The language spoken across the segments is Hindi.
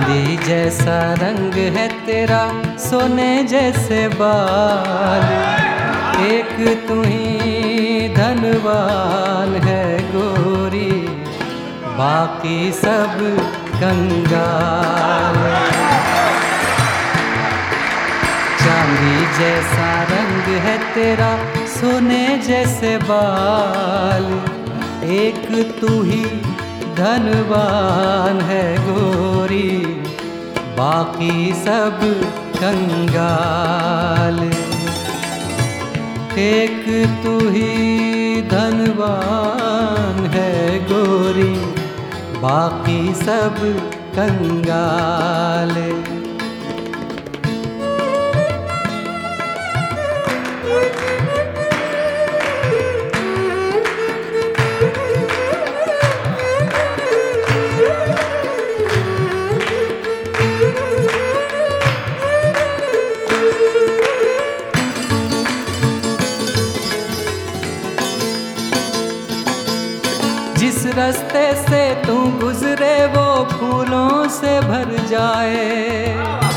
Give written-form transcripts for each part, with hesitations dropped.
चांदी जैसा रंग है तेरा, सोने जैसे बाल, एक तू ही धनवान है गोरी, बाकी सब कंगाल। चांदी जैसा रंग है तेरा, सोने जैसे बाल, एक तू ही धनवान है गोरी, बाकी सब कंगाल। एक तू ही धनवान है गोरी, बाकी सब कंगाल। जिस रास्ते से तू गुजरे वो फूलों से भर जाए,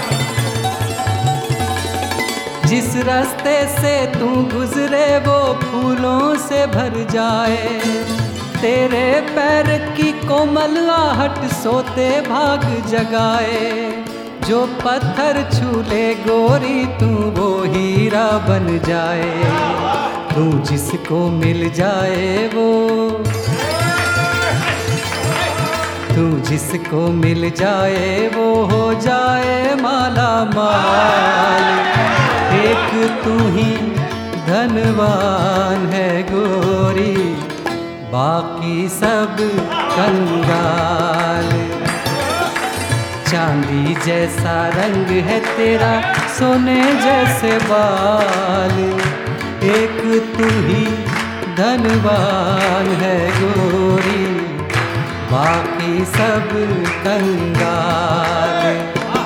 जिस रास्ते से तू गुजरे वो फूलों से भर जाए। तेरे पैर की कोमल आहट सोते भाग जगाए, जो पत्थर छू ले गोरी तू वो हीरा बन जाए। तू जिसको मिल जाए वो, तू जिसको मिल जाए वो हो जाए माला माल। एक तू ही धनवान है गोरी, बाकी सब कंगाल। चांदी जैसा रंग है तेरा, सोने जैसे बाल, एक तू ही धनवान है गोरी, बाकी सब कंगाल।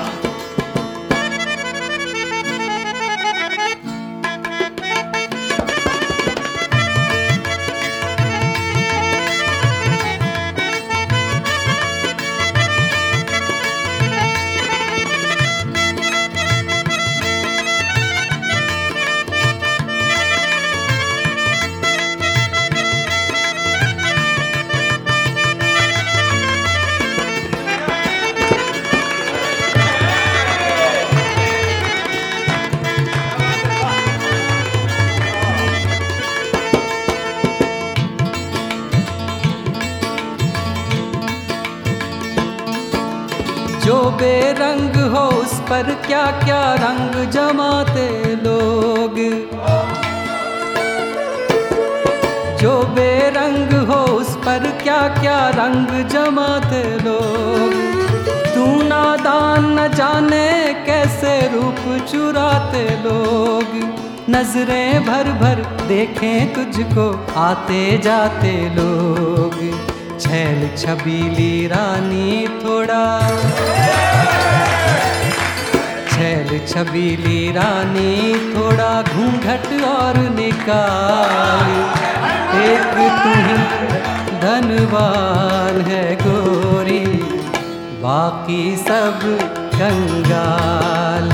जो बेरंग हो उस पर क्या क्या रंग जमाते लोग, जो बेरंग हो उस पर क्या क्या रंग जमाते लोग। तू नादान न जाने कैसे रूप चुराते लोग, नजरें भर भर देखें तुझको आते जाते लोग। छैल छबीली रानी थोड़ा, छैल छबीली रानी थोड़ा घूंघट और निकाल। एक तू ही धनवान है गोरी, बाकी सब कंगाल।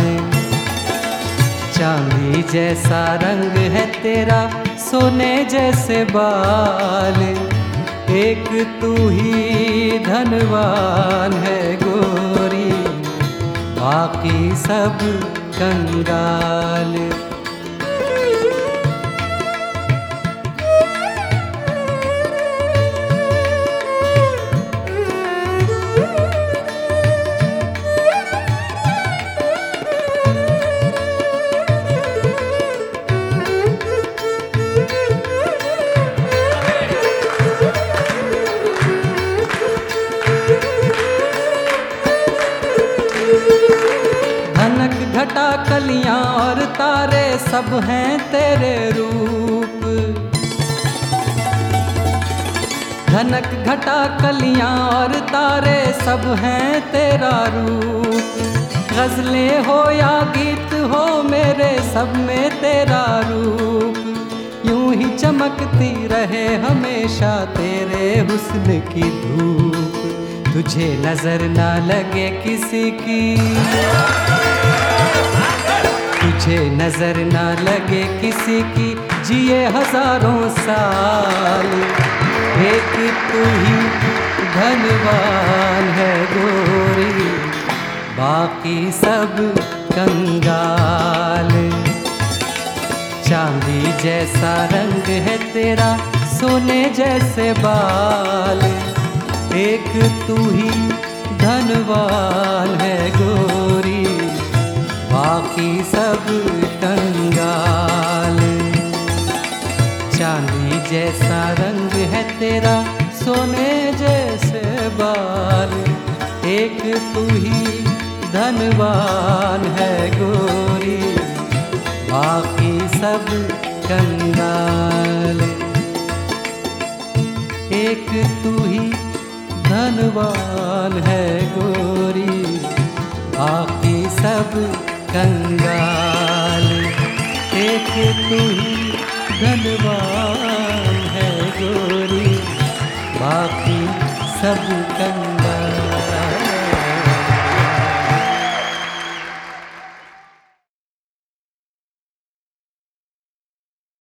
चांदी जैसा रंग है तेरा, सोने जैसे बाल, एक तू ही धनवान है गोरी, बाकी सब कंगाल। धनक घटा कलियां और तारे सब हैं तेरे रूप। धनक घटा कलियां और तारे सब हैं तेरा रूप। गजलें हो या गीत हो मेरे सब में तेरा रूप। यूं ही चमकती रहे हमेशा तेरे हुस्न की धूप। तुझे नजर ना लगे किसी की, तुझे नजर ना लगे किसी की, जिए हजारों साल। एक तू ही धनवान है गोरी, बाकी सब कंगाल। चांदी जैसा रंग है तेरा, सोने जैसे बाल। एक तू ही धनवान है गोरी, बाकी सब कंगाल। चांदी जैसा रंग है तेरा, सोने जैसे बाल। एक तू ही धनवान है गोरी, बाकी सब कंगाल। एक तू ही धनवान है गोरी, बाकी सब कंगाल। एक तू ही धनवान है गोरी, बाकी सब कंगाल।